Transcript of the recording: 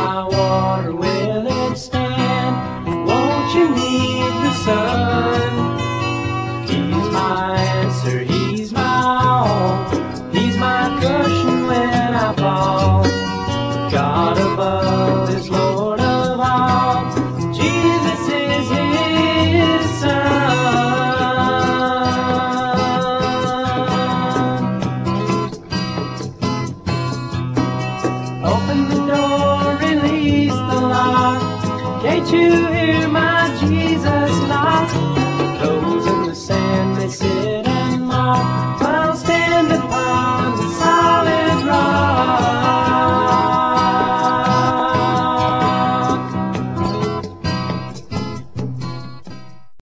high water will it stand? Won't you need the sun? He's my answer, he's my all. He's my cushion when I fall. God above is Lord of all. Jesus is his son. Open the door, release the lock. Can't you hear my